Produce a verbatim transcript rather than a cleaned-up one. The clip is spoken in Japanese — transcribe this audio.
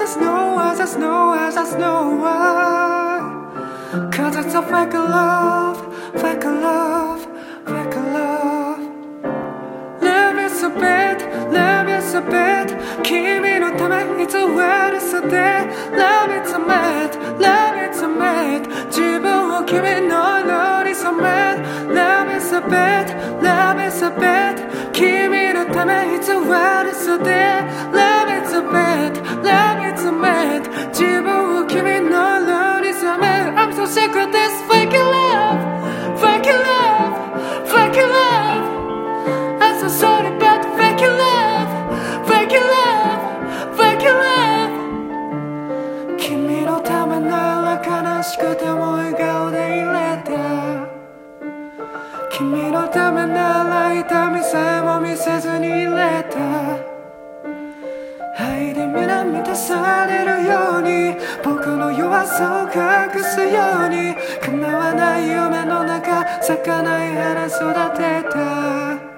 just know, I just know, I just know why. Cause it's a fake love, fake love, fake love. Love is a bit, love is a bit. 君のため偽るさで Love is a mad, love is a mad. 自分を君の色に染め Love is a bit, love is a bit. 君のため偽るさで Love is a bit, love is a mad. 自分を君の色に染め I'm so sick of this fake love, fake love, fake love. I'm so sorry about fake love, fake love, fake love. 君のためなら悲しくても笑顔でいれた。君のためなら痛みさえも見せずにいれた。愛で皆満たされるように僕の弱さを隠すように叶わない夢の中咲かない花育てた。